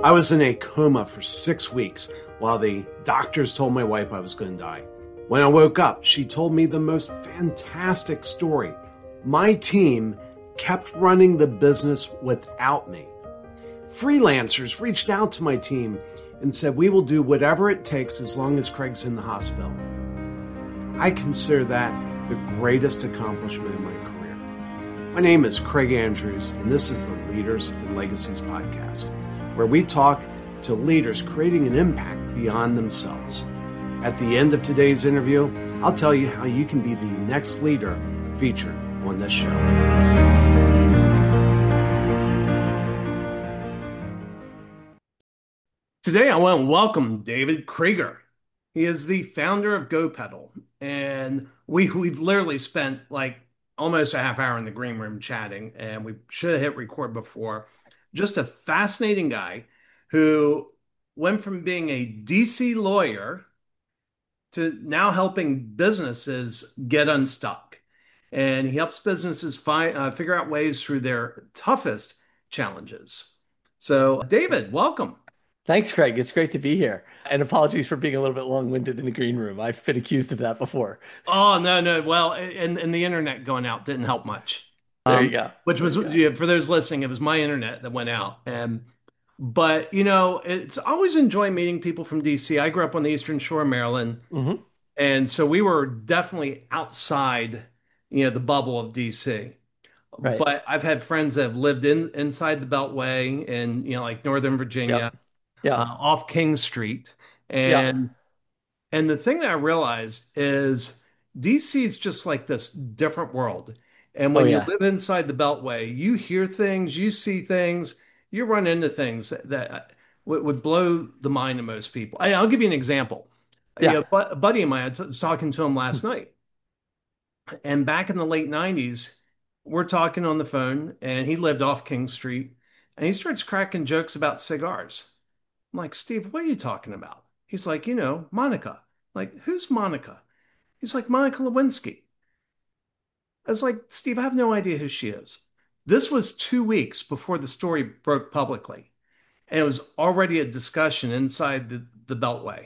I was in a coma for 6 weeks while the doctors told my wife I was going to die. When I woke up, she told me the most fantastic story. My team kept running the business without me. Freelancers reached out to my team and said, "We will do whatever it takes as long as Craig's in the hospital." I consider that the greatest accomplishment in my career. My name is Craig Andrews, and this is the Leaders and Legacies podcast, where we talk to leaders creating an impact beyond themselves. At the end of today's interview, I'll tell you how you can be the next leader featured on this show. Today, I want to welcome David Krieger. He is the founder of GoPedal, and we've literally spent like almost a half hour in the green room chatting, and we should have hit record before. Just a fascinating guy who went from being a DC lawyer to now helping businesses get unstuck. And he helps businesses figure out ways through their toughest challenges. So, David, welcome. Thanks, Craig. It's great to be here. And apologies for being a little bit long-winded in the green room. I've been accused of that before. Oh, no, no. Well, and the internet going out didn't help much. There you go. Which There was, you go. yeah, for those listening, it was my internet that went out. But it's always enjoying meeting people from DC. I grew up on the Eastern Shore of Maryland, Hmm. and so we were definitely outside, the bubble of DC. Right. But I've had friends that have lived inside the Beltway in, like Northern Virginia, Yep. Yep. off King Street, Yep. and the thing that I realized is DC is just like this different world. And Oh, when you yeah. live inside the Beltway, you hear things, you see things, you run into things that would blow the mind of most people. I'll give you an example. Yeah. A buddy of mine, I was talking to him last night, and back in the late 90s, we're talking on the phone, and he lived off King Street, and he starts cracking jokes about cigars. I'm like, "Steve, what are you talking about?" He's like, Monica. Like, who's Monica? He's like, "Monica Lewinsky." I was like, "Steve, I have no idea who she is." This was 2 weeks before the story broke publicly, and it was already a discussion inside the Beltway.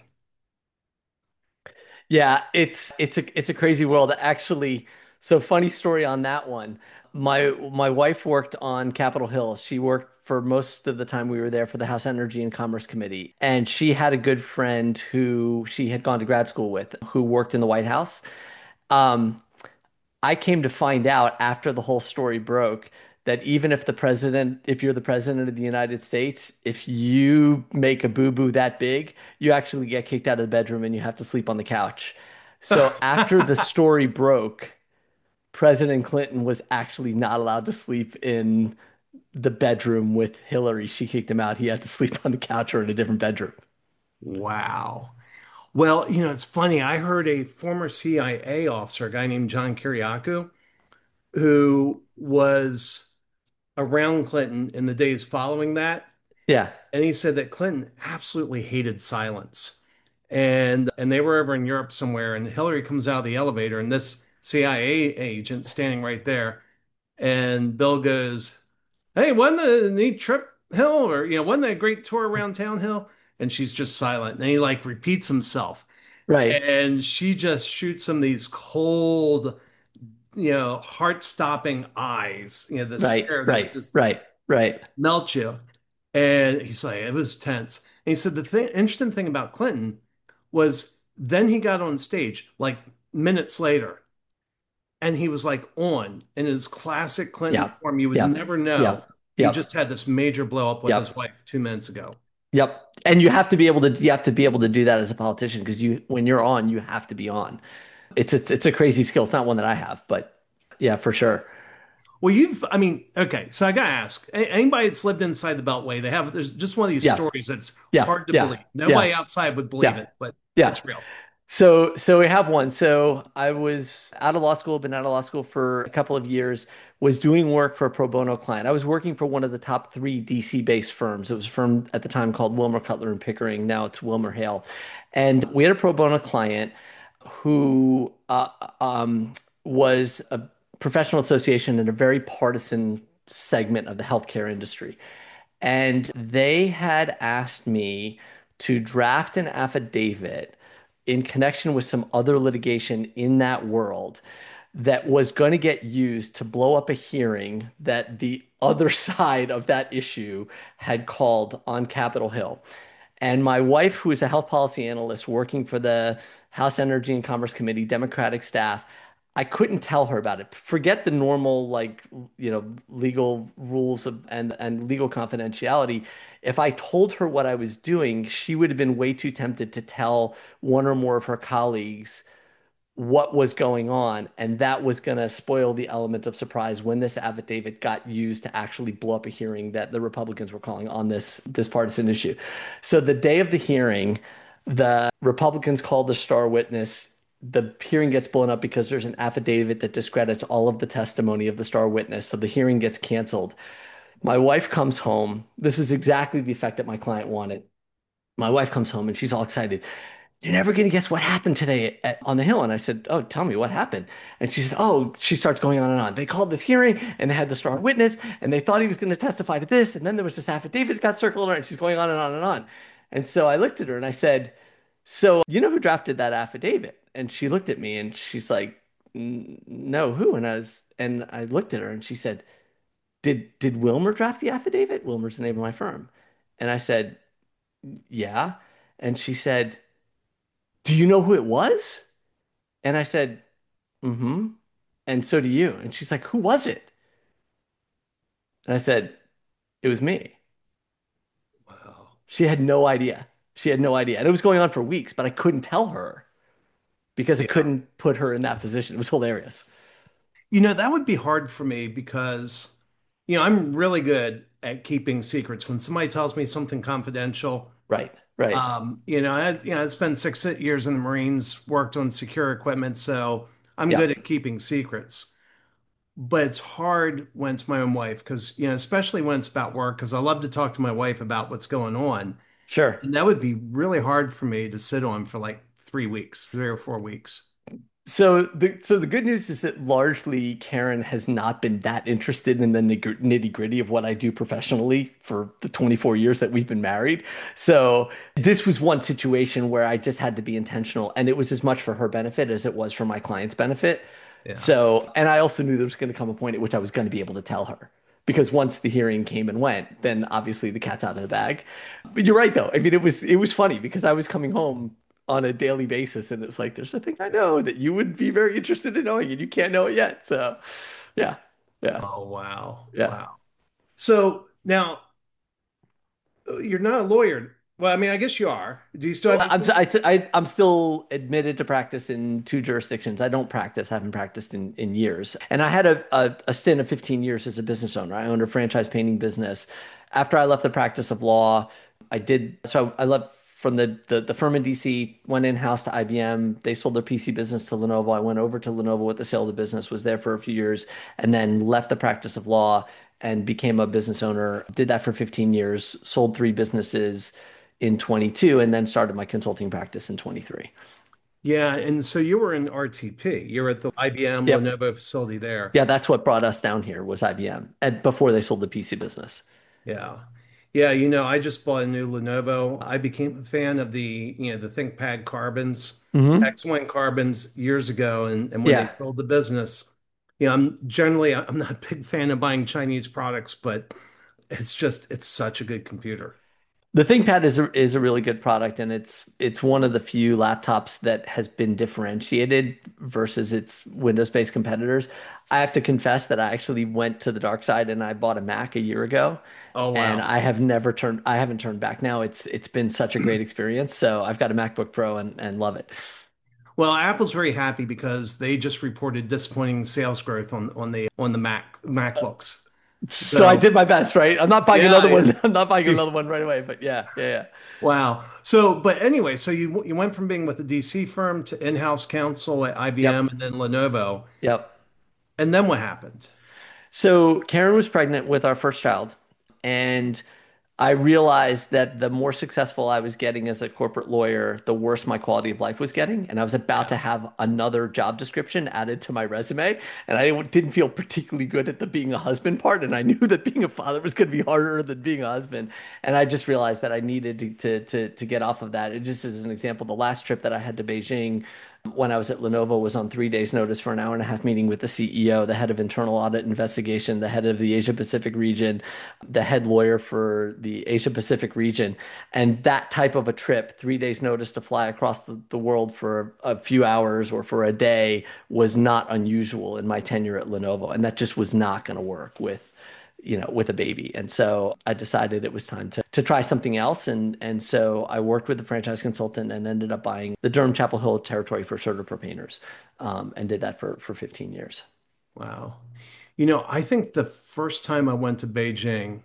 Yeah. It's a crazy world. Actually, so funny story on that one. My wife worked on Capitol Hill. She worked for most of the time we were there for the House Energy and Commerce Committee. And she had a good friend who she had gone to grad school with who worked in the White House. Um, I came to find out after the whole story broke that even if you're the president of the United States, if you make a boo-boo that big, you actually get kicked out of the bedroom and you have to sleep on the couch. So after the story broke, President Clinton was actually not allowed to sleep in the bedroom with Hillary. She kicked him out. He had to sleep on the couch or in a different bedroom. Wow. Well, it's funny. I heard a former CIA officer, a guy named John Kiriakou, who was around Clinton in the days following that. Yeah. And he said that Clinton absolutely hated silence. And they were over in Europe somewhere, and Hillary comes out of the elevator, and this CIA agent standing right there. And Bill goes, "Hey, wasn't the neat trip, Hill? Or, wasn't that a great tour around town, Hill?" And she's just silent. And he like repeats himself. Right. And she just shoots him these cold, heart-stopping eyes, the Right. stare that Right. just Right. Right. melts you. And he's like, it was tense. And he said interesting thing about Clinton was then he got on stage like minutes later and he was like on in his classic Clinton Yep. form. You would Yep. never know. Yep. He Yep. just had this major blow up with his Yep. wife 2 minutes ago. Yep. And you have to be able to do that as a politician because when you're on, you have to be on. It's a crazy skill. It's not one that I have, but yeah, for sure. Well, I mean, okay, so I gotta ask, anybody that's lived inside the Beltway, there's just one of these Yeah. stories that's Yeah. hard to Yeah. believe. Nobody Yeah. outside would believe Yeah. it, but Yeah. it's real. So we have one. So I was out of law school, been out of law school for a couple of years, was doing work for a pro bono client. I was working for one of the top three DC based firms. It was a firm at the time called Wilmer Cutler and Pickering. Now it's Wilmer Hale. And we had a pro bono client who was a professional association in a very partisan segment of the healthcare industry. And they had asked me to draft an affidavit in connection with some other litigation in that world that was going to get used to blow up a hearing that the other side of that issue had called on Capitol Hill. And my wife, who is a health policy analyst working for the House Energy and Commerce Committee, Democratic staff, I couldn't tell her about it. Forget the normal, like, legal rules and legal confidentiality. If I told her what I was doing, she would have been way too tempted to tell one or more of her colleagues what was going on, and that was going to spoil the element of surprise when this affidavit got used to actually blow up a hearing that the Republicans were calling on this partisan issue. So the day of the hearing, the Republicans called the star witness. The hearing gets blown up because there's an affidavit that discredits all of the testimony of the star witness. So the hearing gets canceled. My wife comes home. This is exactly the effect that my client wanted. My wife comes home and she's all excited. You're never going to guess what happened today on the Hill. And I said, Oh, tell me what happened. And she said, Oh, she starts going on and on. They called this hearing and they had the star witness and they thought he was going to testify to this. And then there was this affidavit that got circled around and she's going on and on and on. And so I looked at her and I said, So, you know who drafted that affidavit? And she looked at me and she's like, No, who? And I looked at her and she said, Did Wilmer draft the affidavit? Wilmer's the name of my firm. And I said, Yeah. And she said, Do you know who it was? And I said, mm-hmm. And so do you. And she's like, Who was it? And I said, It was me. Wow. She had no idea. She had no idea. And it was going on for weeks, but I couldn't tell her because it Yeah. couldn't put her in that position. It was hilarious. That would be hard for me because, I'm really good at keeping secrets. When somebody tells me something confidential, Right, right. I spent 6 years in the Marines, worked on secure equipment, so I'm Yeah, good at keeping secrets. But it's hard when it's my own wife because, especially when it's about work, because I love to talk to my wife about what's going on. sure. And that would be really hard for me to sit on for like 3 weeks, 3 or 4 weeks. So the good news is that largely Karen has not been that interested in the nitty-gritty of what I do professionally for the 24 years that we've been married. So this was one situation where I just had to be intentional, and it was as much for her benefit as it was for my client's benefit. Yeah. So, and I also knew there was going to come a point at which I was going to be able to tell her. Because once the hearing came and went, then obviously the cat's out of the bag. But you're right though. I mean, it was funny because I was coming home on a daily basis, and it's like there's a thing I know that you would be very interested in knowing, and you can't know it yet. So, yeah, yeah, Oh, wow. yeah. Wow. So now you're not a lawyer. Well, I mean, I guess you are. Do you still have Well, your I'm still admitted to practice in two jurisdictions. I don't practice, haven't practiced in years. And I had a stint of 15 years as a business owner. I owned a franchise painting business. After I left the practice of law, I left from the firm in DC, went in-house to IBM. They sold their PC business to Lenovo. I went over to Lenovo with the sale of the business, was there for a few years, and then left the practice of law and became a business owner. Did that for 15 years, sold three businesses in 22 and then started my consulting practice in 23. Yeah, and so you were in RTP. You're at the IBM Yep. Lenovo facility there. Yeah, that's what brought us down here was IBM and before they sold the PC business. Yeah. Yeah, I just bought a new Lenovo. I became a fan of the ThinkPad carbons, Hmm. X1 carbons years ago. And when they Yeah. sold the business, I'm not a big fan of buying Chinese products, but it's such a good computer. The ThinkPad is a really good product, and it's one of the few laptops that has been differentiated versus its Windows-based competitors. I have to confess that I actually went to the dark side and I bought a Mac a year ago, Oh, and wow. I haven't turned back now. It's been such a great experience. So I've got a MacBook Pro and love it. Well, Apple's very happy because they just reported disappointing sales growth on the MacBooks. So I So did my best, right? I'm not buying yeah, another one. I'm not buying yeah. another one right away, but yeah, yeah, yeah. Wow. So, but anyway, so you went from being with a DC firm to in-house counsel at IBM Yep, and then Lenovo. yep. And then what happened? So Karen was pregnant with our first child, and I realized that the more successful I was getting as a corporate lawyer, the worse my quality of life was getting. And I was about Yeah. to have another job description added to my resume. And I didn't feel particularly good at the being a husband part. And I knew that being a father was going to be harder than being a husband. And I just realized that I needed to get off of that. And just as an example, the last trip that I had to Beijing when I was at Lenovo was on 3 days' notice for an hour and a half meeting with the CEO, the head of internal audit investigation, the head of the Asia Pacific region, the head lawyer for the Asia Pacific region. And that type of a trip, 3 days' notice to fly across the world for a few hours or for a day was not unusual in my tenure at Lenovo. And that just was not going to work with a baby. And so I decided it was time to try something else. And so I worked with the franchise consultant and ended up buying the Durham Chapel Hill territory for Certiper Painters, and did that for 15 years. Wow. I think the first time I went to Beijing,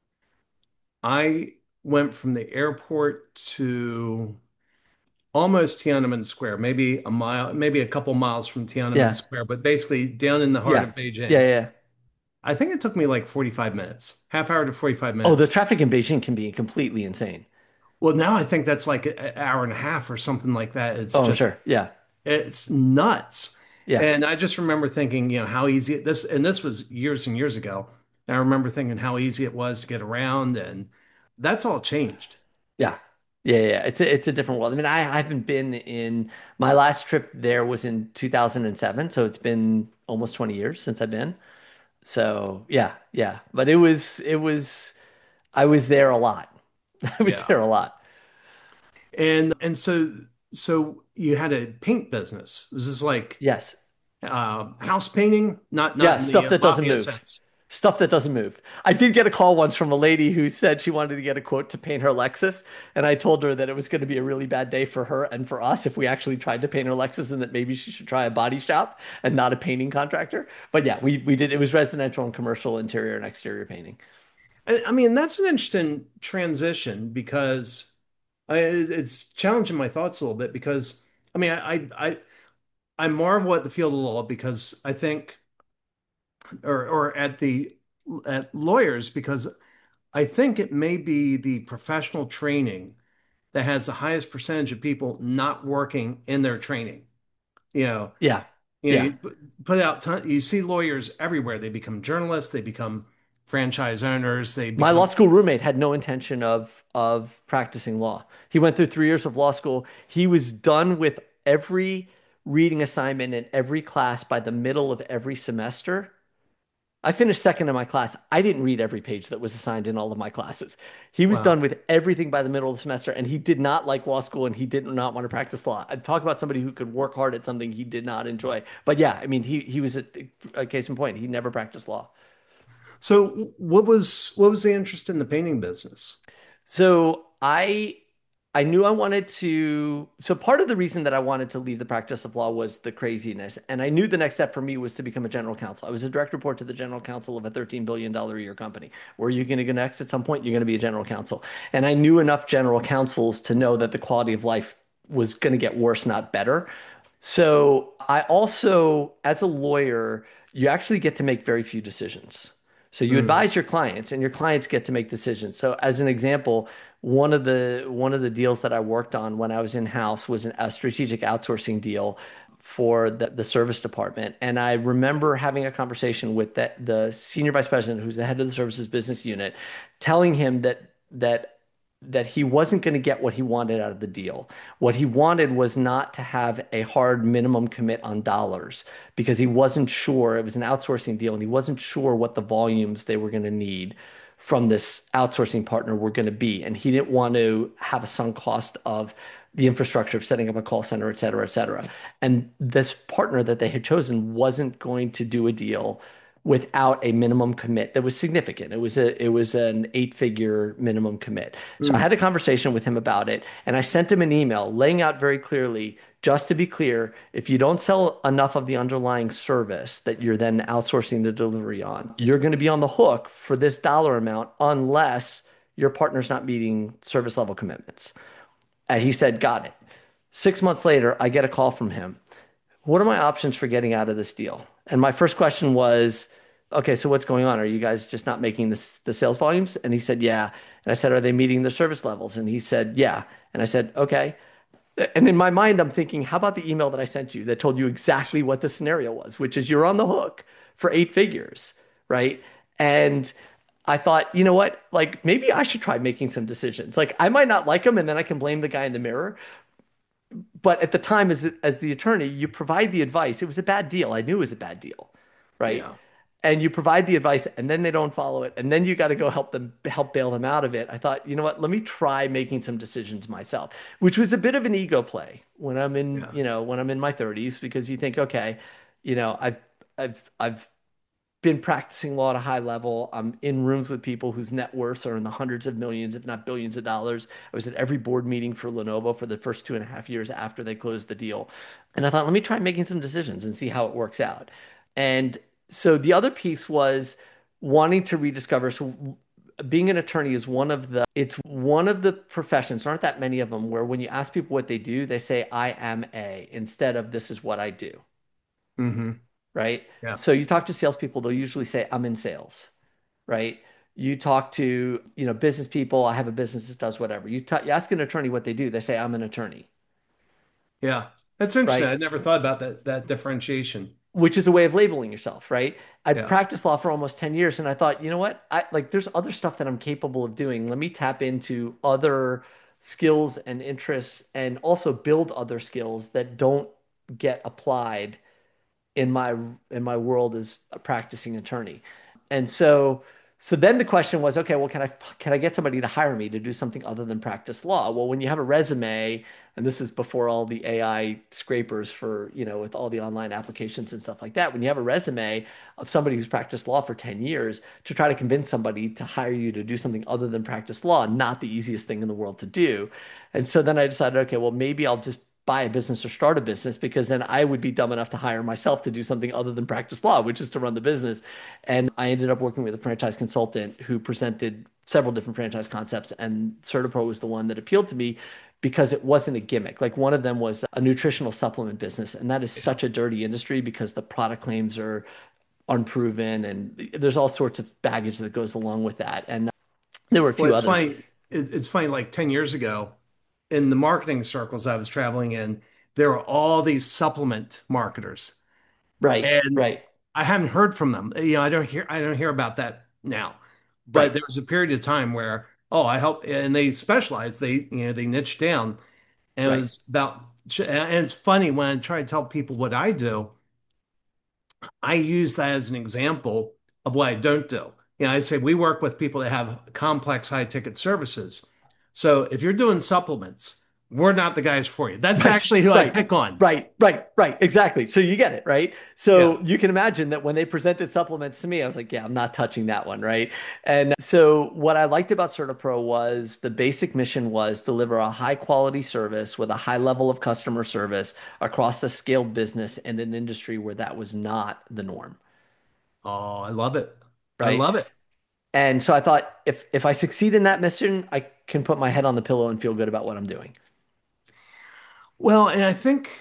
I went from the airport to almost Tiananmen Square, maybe a mile, maybe a couple miles from Tiananmen Yeah. Square, but basically down in the heart Yeah. of Yeah. Beijing. Yeah. I think it took me like 45 minutes, half hour to 45 Oh, the minutes. traffic in Beijing can be completely insane. Well, now I think that's like an hour and a half or something like that. Oh, I'm sure. Yeah. It's nuts. Yeah. And I just remember thinking, how easy and this was years and years ago. And I remember thinking how easy it was to get around, and that's all changed. Yeah. Yeah. Yeah. It's a different world. I mean, I haven't been in my last trip there was in 2007. So it's been almost 20 years since I've been. So yeah. Yeah. But I was there a lot. I was Yeah. there a lot. And so you had a paint business. Was this like Yes. house painting? Not Yeah. in the Stuff that doesn't mafia move. sense. Stuff that doesn't move. I did get a call once from a lady who said she wanted to get a quote to paint her Lexus, and I told her that it was going to be a really bad day for her and for us if we actually tried to paint her Lexus, and that maybe she should try a body shop and not a painting contractor. But yeah, we did. It was residential and commercial interior and exterior painting. I mean, that's an interesting transition because it's challenging my thoughts a little bit because I mean, I marvel at the field of law because I think, or at lawyers because I think it may be the professional training that has the highest percentage of people not working in their training. You know, Yeah, yeah. you put out you see lawyers everywhere. They become journalists, they become franchise owners, they My law become school roommate had no intention of practicing law. He went through 3 years of law school. He was done with every reading assignment in every class by the middle of every semester. I finished second in my class. I didn't read every page that was assigned in all of my classes. He was wow. done with everything by the middle of the semester, and he did not like law school and he did not want to practice law. I'd talk about somebody who could work hard at something he did not enjoy. But yeah, I mean, he was a case in point. He never practiced law. So what was the interest in the painting business? So I knew I wanted to. So part of the reason that I wanted to leave the practice of law was the craziness, and I knew the next step for me was to become a general counsel. I was a direct report to the general counsel of a $13 billion a year company. Where are you going to go next? At some point, you're going to be a general counsel, and I knew enough general counsels to know that the quality of life was going to get worse, not better. So I also, as a lawyer, you actually get to make very few decisions. So you Mm, advise your clients and your clients get to make decisions. So as an example, one of the deals that I worked on when I was in-house was a strategic outsourcing deal for the service department. And I remember having a conversation with the senior vice president, who's the head of the services business unit, telling him that he wasn't going to get what he wanted out of the deal. What he wanted was not to have a hard minimum commit on dollars because he wasn't sure it was an outsourcing deal and he wasn't sure what the volumes they were going to need from this outsourcing partner were going to be. And he didn't want to have a sunk cost of the infrastructure of setting up a call center, et cetera, et cetera. And this partner that they had chosen wasn't going to do a deal without a minimum commit that was significant. It was an 8-figure minimum commit. So I mm. had a conversation with him about it, and I sent him an email laying out very clearly, just to be clear, if you don't sell enough of the underlying service that you're then outsourcing the delivery on, you're going to be on the hook for this dollar amount unless your partner's not meeting service level commitments. And he said, got it. 6 months later, I get a call from him. What are my options for getting out of this deal? And my first question was, okay, so what's going on? Are you guys just not making the sales volumes? And he said, yeah. And I said, are they meeting their service levels? And he said, yeah. And I said, okay. And in my mind, I'm thinking, how about the email that I sent you that told you exactly what the scenario was, which is you're on the hook for 8 figures, right? And I thought, you know what? Like maybe I should try making some decisions. Like I might not like them, and then I can blame the guy in the mirror. But at the time, as the attorney, you provide the advice. It was a bad deal. I knew it was a bad deal, right? Yeah. And you provide the advice, and then they don't follow it, and then you got to go help bail them out of it. I thought, you know what? Let me try making some decisions myself, which was a bit of an ego play when I'm in, Yeah. when I'm in my 30s, because you think, okay, I've been practicing law at a high level. I'm in rooms with people whose net worths are in the hundreds of millions, if not billions of dollars. I was at every board meeting for Lenovo for the first 2.5 years after they closed the deal. And I thought, let me try making some decisions and see how it works out. And so the other piece was wanting to rediscover. So being an attorney is it's one of the professions, there aren't that many of them, where when you ask people what they do, they say, I am a, instead of this is what I do, Hmm. right? Yeah. So you talk to salespeople, they'll usually say, I'm in sales, right? You talk to, business people, I have a business that does whatever. You ask an attorney what they do, they say, I'm an attorney, Yeah. That's interesting. right? I never thought about that differentiation. Which is a way of labeling yourself, right? I'd Yeah. practiced law for almost 10 years and I thought, you know what? There's other stuff that I'm capable of doing. Let me tap into other skills and interests and also build other skills that don't get applied in my world as a practicing attorney. And so then the question was, okay, well, can I get somebody to hire me to do something other than practice law? Well, when you have a resume, and this is before all the AI scrapers for, with all the online applications and stuff like that, when you have a resume of somebody who's practiced law for 10 years, to try to convince somebody to hire you to do something other than practice law, not the easiest thing in the world to do. And so then I decided, okay, well, maybe I'll just buy a business or start a business, because then I would be dumb enough to hire myself to do something other than practice law, which is to run the business. And I ended up working with a franchise consultant who presented several different franchise concepts, and CertaPro was the one that appealed to me because it wasn't a gimmick. Like one of them was a nutritional supplement business, and that is Yeah. such a dirty industry because the product claims are unproven and there's all sorts of baggage that goes along with that. And there were a Well, few it's others. funny. It's funny, like 10 years ago, in the marketing circles I was traveling in, there were all these supplement marketers. Right, And right, I haven't heard from them. I don't hear about that now. But right, there was a period of time where, oh, I help, and they specialized. They niched down, and it right. was about. And it's funny when I try to tell people what I do, I use that as an example of what I don't do. I say we work with people that have complex high ticket services. So if you're doing supplements, we're not the guys for you. That's Right, actually who I right, pick on. right. Exactly. So you get it, right? Yeah. So you can imagine that when they presented supplements to me, I was like, yeah, I'm not touching that one, right? And so what I liked about CertaPro was the basic mission was deliver a high quality service with a high level of customer service across a scaled business in an industry where that was not the norm, Oh, I love it. I right? love it. And so I thought if I succeed in that mission, I can put my head on the pillow and feel good about what I'm doing. Well, and I think,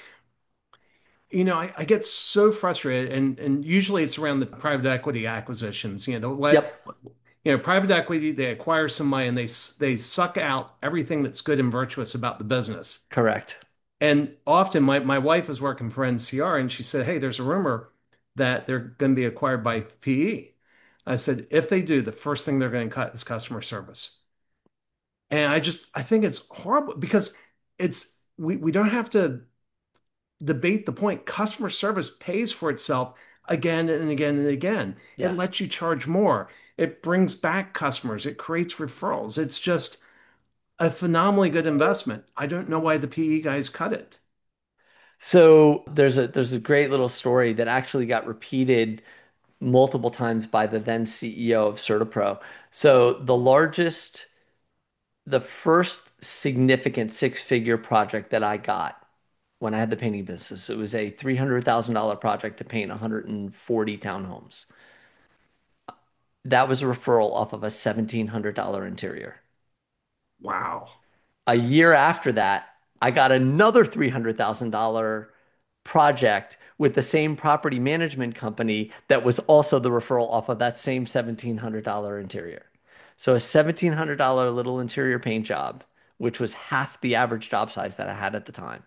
I get so frustrated, and usually it's around the private equity acquisitions. Yep, Private equity, they acquire some money and they suck out everything that's good and virtuous about the business. correct. And often my wife was working for NCR and she said, hey, there's a rumor that they're going to be acquired by PE. I said, if they do, the first thing they're going to cut is customer service. And I think it's horrible because we don't have to debate the point. Customer service pays for itself again and again and again. It Yeah. lets you charge more. It brings back customers. It creates referrals. It's just a phenomenally good investment. I don't know why the PE guys cut it. So there's a great little story that actually got repeated multiple times by the then CEO of CertaPro. So the first significant six-figure project that I got when I had the painting business, it was a $300,000 project to paint 140 townhomes. That was a referral off of a $1,700 interior. Wow. A year after that, I got another $300,000 project with the same property management company that was also the referral off of that same $1,700 interior. So a $1,700 little interior paint job, which was half the average job size that I had at the time,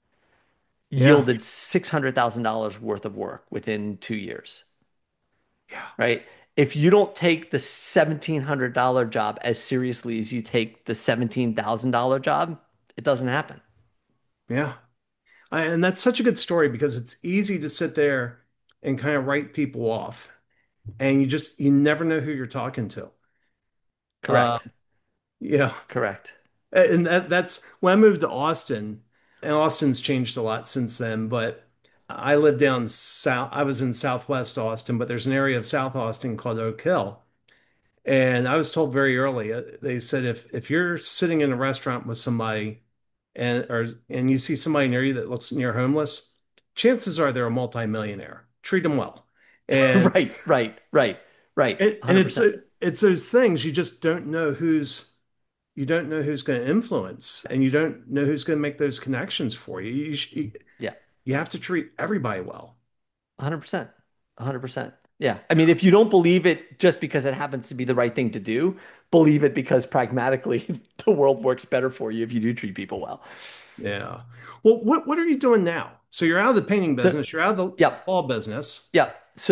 Yeah. yielded $600,000 worth of work within 2 years, Yeah. right? If you don't take the $1,700 job as seriously as you take the $17,000 job, it doesn't happen. Yeah. And that's such a good story because it's easy to sit there and kind of write people off, and you never know who you're talking to. Uh, Correct. yeah. Correct. And that's when I moved to Austin, and Austin's changed a lot since then, but I lived down south. I was in Southwest Austin, but there's an area of South Austin called Oak Hill. And I was told very early, they said if you're sitting in a restaurant with somebody and you see somebody near you that looks near homeless, chances are they're a multimillionaire. Treat them well. And Right, right, right, right. and it's 100%. it's those things you just don't know you don't know who's going to influence, and you don't know who's going to make those connections for you. Yeah, You have to treat everybody well. 100%. 100%. Yeah. I mean, if you don't believe it just because it happens to be the right thing to do, believe it because pragmatically the world works better for you if you do treat people well. Yeah. Well, what are you doing now? So you're out of the painting So, business, you're out of the yeah. law business. Yeah.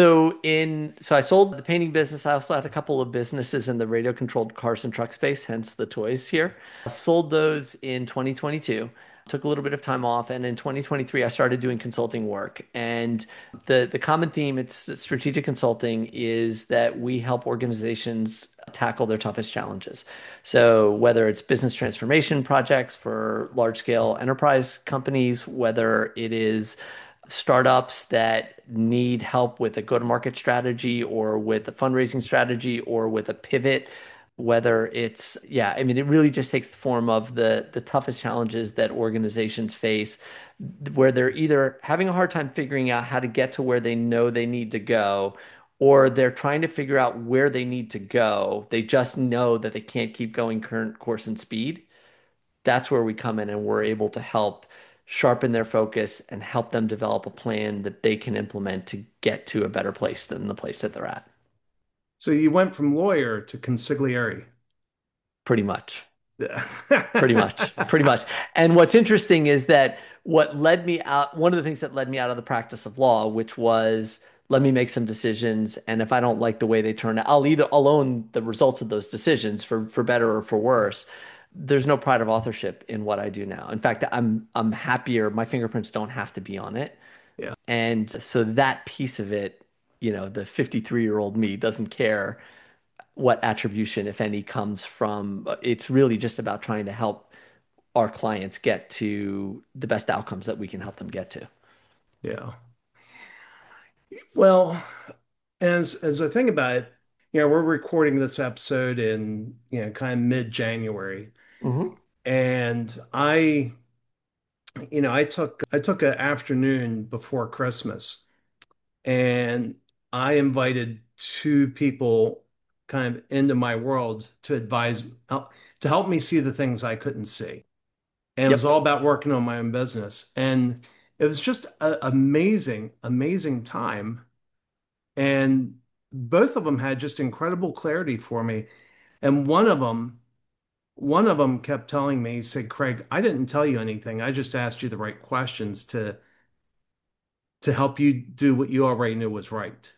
So I sold the painting business. I also had a couple of businesses in the radio controlled cars and truck space, hence the toys here. I sold those in 2022. Took a little bit of time off, and in 2023 I started doing consulting work. And the common theme, it's strategic consulting, is that we help organizations tackle their toughest challenges. So whether it's business transformation projects for large scale enterprise companies, whether it is startups that need help with a go-to-market strategy or with a fundraising strategy or with a pivot, whether it's, yeah, I mean, it really just takes the form of the toughest challenges that organizations face, where they're either having a hard time figuring out how to get to where they know they need to go, or they're trying to figure out where they need to go. They just know that they can't keep going current course and speed. That's where we come in and we're able to help sharpen their focus and help them develop a plan that they can implement to get to a better place than the place that they're at. So you went from lawyer to consigliere. Pretty much. Pretty much. Pretty much. And what's interesting is that what led me out, one of the things that led me out of the practice of law, which was let me make some decisions, and if I don't like the way they turn out, I'll own the results of those decisions for better or for worse. There's no pride of authorship in what I do now. In fact, I'm happier. My fingerprints don't have to be on it. Yeah. And so that piece of it, the 53-year-old me doesn't care what attribution, if any, comes from. It's really just about trying to help our clients get to the best outcomes that we can help them get to. Yeah. Well, as I think about it, we're recording this episode in, kind of mid-January. Hmm. And I took an afternoon before Christmas, and I invited two people kind of into my world to advise, to help me see the things I couldn't see. And it was Yep. all about working on my own business. And it was just an amazing, amazing time. And both of them had just incredible clarity for me. And one of them kept telling me, he said, Craig, I didn't tell you anything. I just asked you the right questions to help you do what you already knew was right.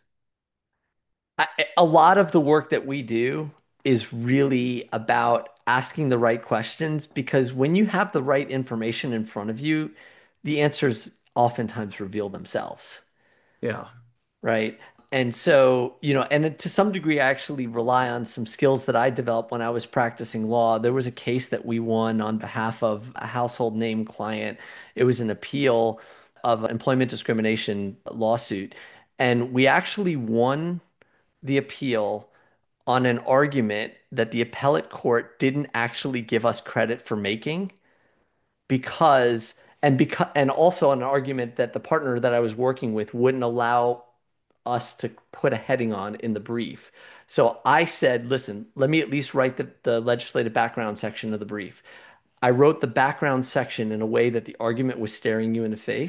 A lot of the work that we do is really about asking the right questions because when you have the right information in front of you, the answers oftentimes reveal themselves. Yeah. Right. And so, and to some degree, I actually rely on some skills that I developed when I was practicing law. There was a case that we won on behalf of a household name client. It was an appeal of an employment discrimination lawsuit. And we actually won the appeal on an argument that the appellate court didn't actually give us credit for making because, and also an argument that the partner that I was working with wouldn't allow us to put a heading on in the brief. So I said, listen, let me at least write the legislative background section of the brief. I wrote the background section in a way that the argument was staring you in the face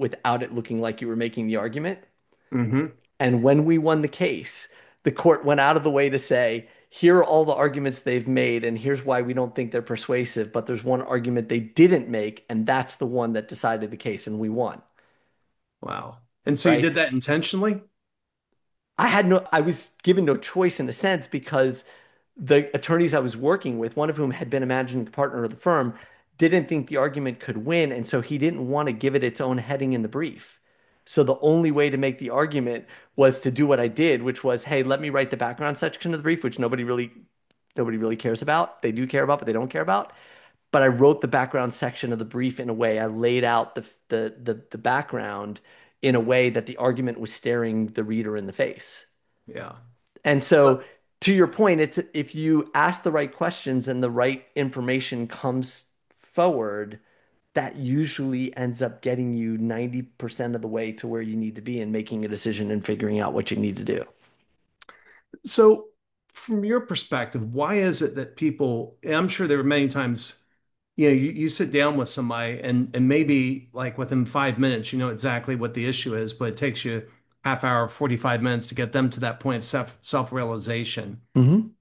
without it looking like you were making the argument. Hmm. And when we won the case, the court went out of the way to say, here are all the arguments they've made, and here's why we don't think they're persuasive. But there's one argument they didn't make, and that's the one that decided the case, and we won, Wow. And so you right? did that intentionally? I was given no choice in a sense because the attorneys I was working with, one of whom had been a managing partner of the firm, didn't think the argument could win. And so he didn't want to give it its own heading in the brief. So the only way to make the argument was to do what I did, which was, hey, let me write the background section of the brief, which nobody really cares about. They do care about, but they don't care about. But I wrote the background section of the brief in a way I laid out the background in a way that the argument was staring the reader in the face. Yeah. And But so, to your point, it's if you ask the right questions and the right information comes forward, that usually ends up getting you 90% of the way to where you need to be and making a decision and figuring out what you need to do. so from your perspective, why is it that people, and I'm sure there were many times, you sit down with somebody and maybe like within 5 minutes, you know exactly what the issue is, but it takes you half hour, 45 minutes to get them to that point of self-realization. Mhm.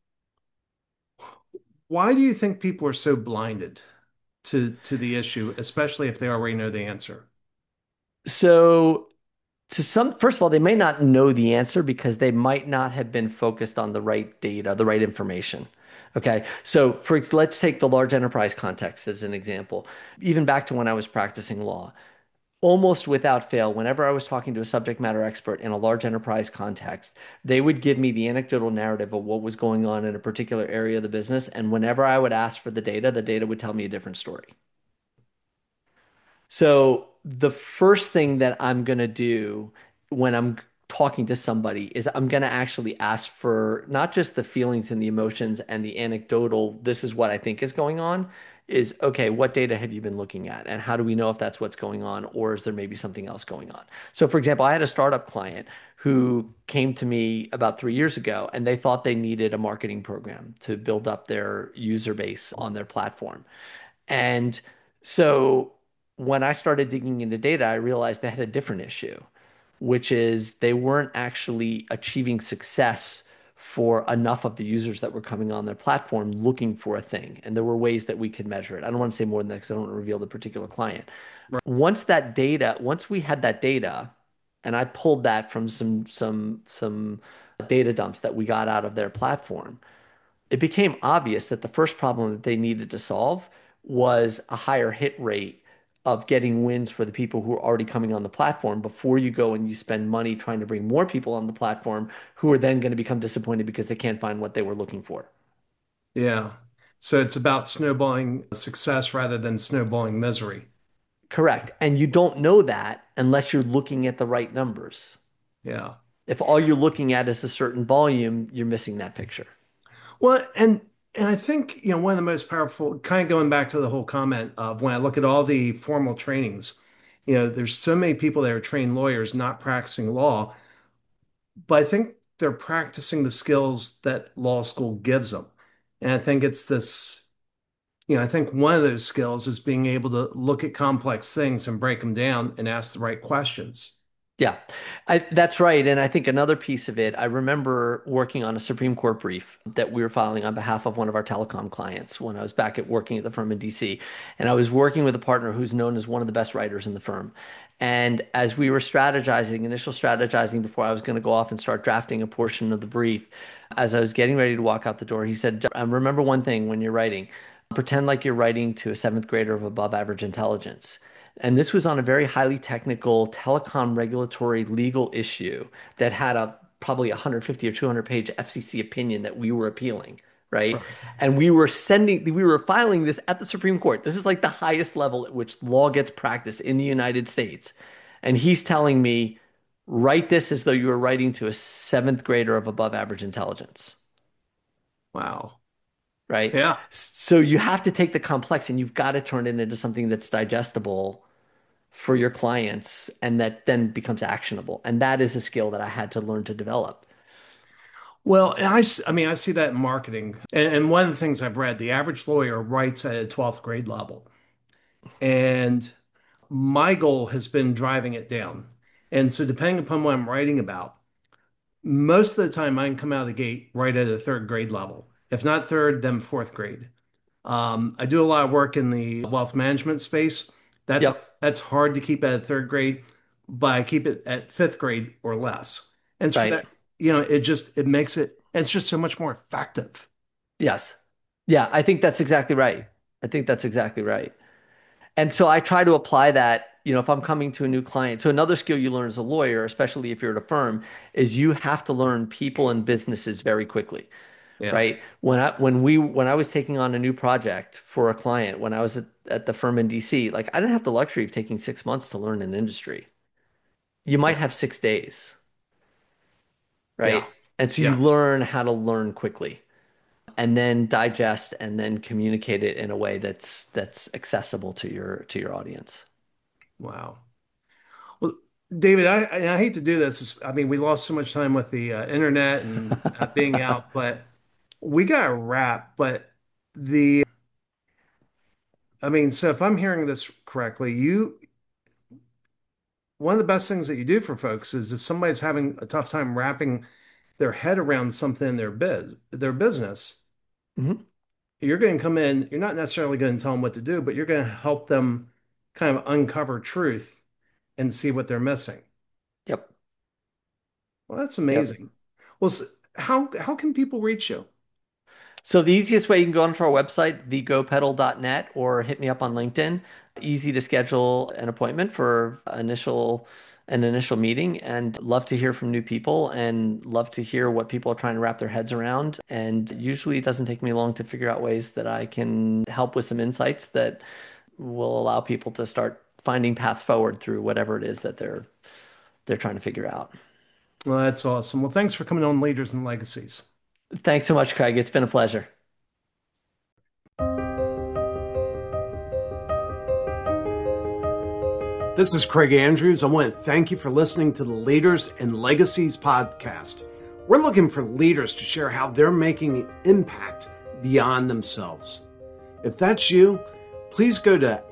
Why do you think people are so blinded to the issue, especially if they already know the answer? So, first of all, they may not know the answer because they might not have been focused on the right data, the right information. Okay. So, let's take the large enterprise context as an example. Even back to when I was practicing law. Almost without fail, whenever I was talking to a subject matter expert in a large enterprise context, they would give me the anecdotal narrative of what was going on in a particular area of the business. And whenever I would ask for the data would tell me a different story. So the first thing that I'm going to do when I'm talking to somebody is I'm going to actually ask for not just the feelings and the emotions and the anecdotal, this is what I think is going on, is okay, what data have you been looking at? And how do we know if that's what's going on, or is there maybe something else going on? So, for example, I had a startup client who came to me about 3 years ago and they thought they needed a marketing program to build up their user base on their platform. And so when I started digging into data, I realized they had a different issue, which is they weren't actually achieving success for enough of the users that were coming on their platform looking for a thing. And there were ways that we could measure it. I don't want to say more than that because I don't want to reveal the particular client. Once we had that data, and I pulled that from some data dumps that we got out of their platform, it became obvious that the first problem that they needed to solve was a higher hit rate of getting wins for the people who are already coming on the platform before you go and you spend money trying to bring more people on the platform who are then going to become disappointed because they can't find what they were looking for. Yeah. So it's about snowballing success rather than snowballing misery. Correct. And you don't know that unless you're looking at the right numbers. Yeah. If all you're looking at is a certain volume, you're missing that picture. Well, and I think, one of the most powerful, kind of going back to the whole comment of when I look at all the formal trainings, there's so many people that are trained lawyers not practicing law, but I think they're practicing the skills that law school gives them. And I think it's this, I think one of those skills is being able to look at complex things and break them down and ask the right questions. Yeah, that's right. And I think another piece of it, I remember working on a Supreme Court brief that we were filing on behalf of one of our telecom clients when I was back at working at the firm in DC. And I was working with a partner who's known as one of the best writers in the firm. And as we were initial strategizing before I was going to go off and start drafting a portion of the brief, as I was getting ready to walk out the door, he said, remember one thing when you're writing, pretend like you're writing to a seventh grader of above average intelligence. And this was on a very highly technical telecom regulatory legal issue that had a probably 150 or 200 page FCC opinion that we were appealing, right? Right. And we were filing this at the Supreme Court. This is like the highest level at which law gets practiced in the United States. And he's telling me, write this as though you were writing to a seventh grader of above average intelligence, Wow. right? Yeah. So you have to take the complex and you've got to turn it into something that's digestible for your clients and that then becomes actionable. And that is a skill that I had to learn to develop. Well, and I mean, I see that in marketing. And one of the things I've read, the average lawyer writes at a 12th grade level. And my goal has been driving it down. And so depending upon what I'm writing about, most of the time I can come out of the gate right at a third grade level. If not third, then fourth grade. I do a lot of work in the wealth management space. That's Yep. that's hard to keep at a third grade, but I keep it at fifth grade or less. And so Right. that, it makes it's just so much more effective. Yes. Yeah, I think that's exactly right. I think that's exactly right. And so I try to apply that, if I'm coming to a new client. So another skill you learn as a lawyer, especially if you're at a firm, is you have to learn people and businesses very quickly, Yeah. right? When I was taking on a new project for a client, when I was at the firm in DC, like I didn't have the luxury of taking 6 months to learn an industry. You might Yeah. have 6 days, Yeah. right? And so you Yeah. learn how to learn quickly and then digest and then communicate it in a way that's accessible to your audience. Wow. Well, David, I hate to do this. I mean, we lost so much time with the internet and being out, but we got to wrap. But the, I mean, so if I'm hearing this correctly, one of the best things that you do for folks is if somebody's having a tough time wrapping their head around something in their business, Mhm. you're going to come in, you're not necessarily going to tell them what to do, but you're going to help them kind of uncover truth and see what they're missing. Yep. Well, that's Yep. amazing. Well, how can people reach you? So the easiest way you can go onto our website, thegopedal.net, or hit me up on LinkedIn. Easy to schedule an appointment for an initial meeting, and love to hear from new people and love to hear what people are trying to wrap their heads around. And usually it doesn't take me long to figure out ways that I can help with some insights that will allow people to start finding paths forward through whatever it is that they're trying to figure out. Well, that's awesome. Well, thanks for coming on Leaders and Legacies. Thanks so much, Craig. It's been a pleasure. This is Craig Andrews. I want to thank you for listening to the Leaders and Legacies podcast. We're looking for leaders to share how they're making impact beyond themselves. If that's you, please go to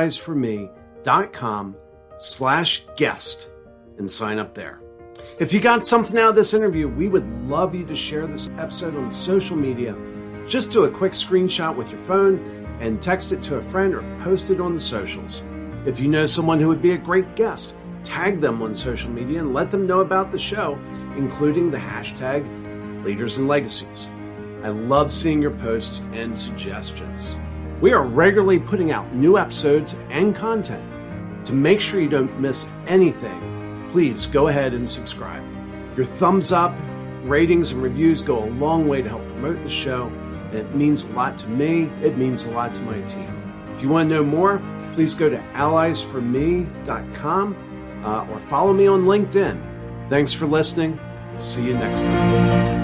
alliesforme.com/guest and sign up there. If you got something out of this interview, we would love you to share this episode on social media. Just do a quick screenshot with your phone and text it to a friend or post it on the socials. If you know someone who would be a great guest, tag them on social media and let them know about the show, including the hashtag Leaders and Legacies. I love seeing your posts and suggestions. We are regularly putting out new episodes and content. To make sure you don't miss anything, please go ahead and subscribe. Your thumbs up, ratings, and reviews go a long way to help promote the show, and it means a lot to me. It means a lot to my team. If you want to know more, please go to alliesforme.com or follow me on LinkedIn. Thanks for listening. We'll see you next time.